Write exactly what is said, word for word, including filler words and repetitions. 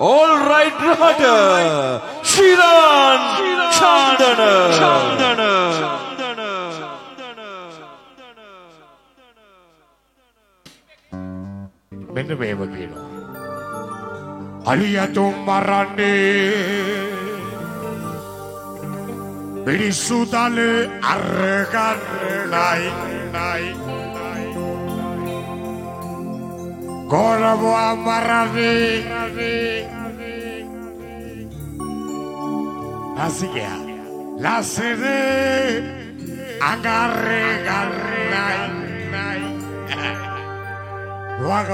all right රහට Shiran Chandana Chandana මෙන්න මේව කියනවා අලියතුම් මරන්නේ මිනිස්සු දල අරගන්නයි නයි ගොරව මරන්නේ Asíquea, la sede agarre, agarre,